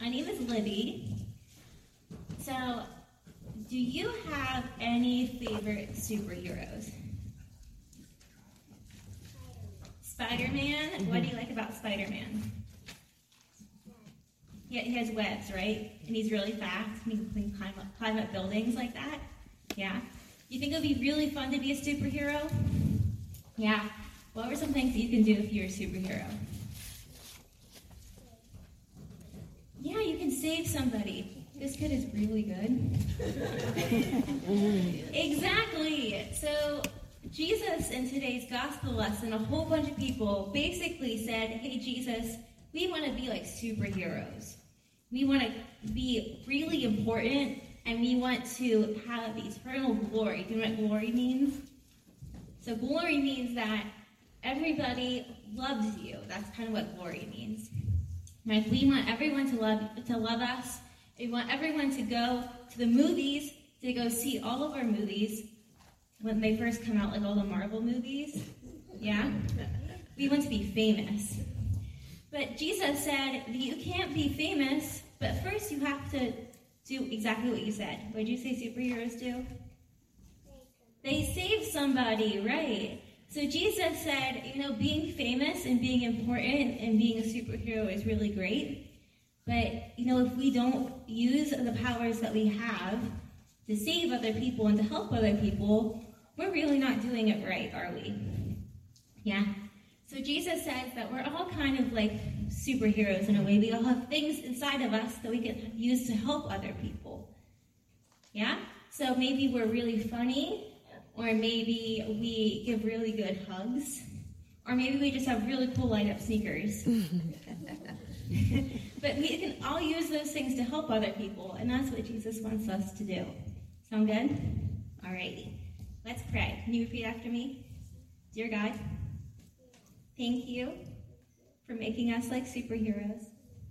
name is Libby. So, do you have any favorite superheroes? Spider-Man? What do you like about Spider-Man? Yeah, he has webs, right? And he's really fast, and he can climb up buildings like that. Yeah. You think it would be really fun to be a superhero? Yeah. What were some things that you can do if you're a superhero? Yeah, you can save somebody. This kid is really good. Exactly. So Jesus in today's gospel lesson, a whole bunch of people basically said, hey, Jesus, we want to be like superheroes. We want to be really important, and we want to have eternal glory. Do you know what glory means? So glory means that everybody loves you. That's kind of what glory means. Like, we want everyone to love us. We want everyone to go to the movies, to go see all of our movies when they first come out, like all the Marvel movies. Yeah? We want to be famous. But Jesus said that you can't be famous, but first you have to do exactly what you said. What did you say superheroes do? They save somebody, right? So Jesus said, being famous and being important and being a superhero is really great. But, if we don't use the powers that we have to save other people and to help other people, we're really not doing it right, are we? Yeah. So Jesus says that we're all kind of like superheroes in a way. We all have things inside of us that we can use to help other people. Yeah? So maybe we're really funny, or maybe we give really good hugs, or maybe we just have really cool light-up sneakers. But we can all use those things to help other people, and that's what Jesus wants us to do. Sound good? All righty. Let's pray. Can you repeat after me? Dear God, thank you for making us like superheroes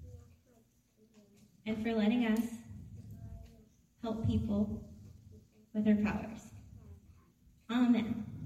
and for letting us help people with our powers. Amen.